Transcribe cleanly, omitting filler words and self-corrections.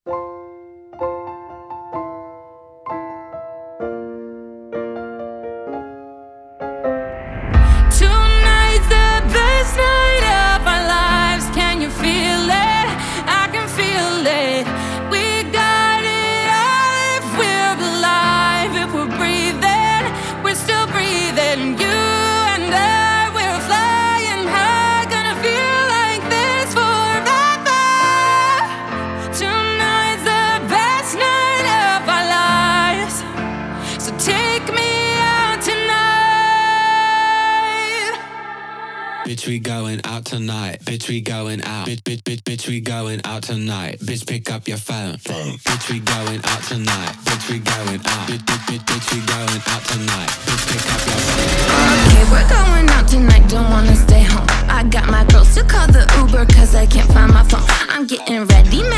Tonight's the best night of our lives. Can you feel it? I can feel it. We got it all if we're alive. If we're breathing, we're still breathing. You and I, we're flying high. Gonna feel like this forever. Tonight's the best night of our lives. So take me out tonight. Bitch, we going out tonight. Bitch, we going out. Bitch, we going out tonight. Bitch, pick up your phone. Bitch, we going out tonight. Bitch, we going out. Bitch, we going out tonight. Bitch, pick up your phone. Okay, we're going out tonight, don't wanna stay home. I got my girls to call the Uber cause I can't find my phone. I'm getting ready, man.